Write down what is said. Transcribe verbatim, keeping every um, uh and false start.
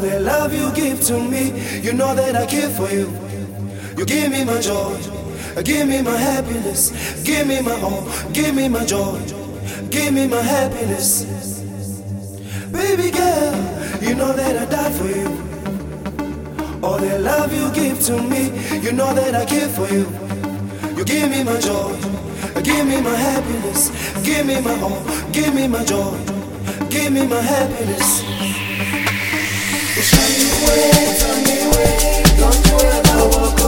the love you give to me, you know that I care for you. You give me my joy, give me my happiness, give me my all, give me my joy, give me my happiness. Baby girl, you know that I die for you. All the love you give to me, you know that I care for you. You give me my joy, give me my happiness, give me my all, give me my joy, give me my happiness. Tell me where, tell me where, don't you ever walk away.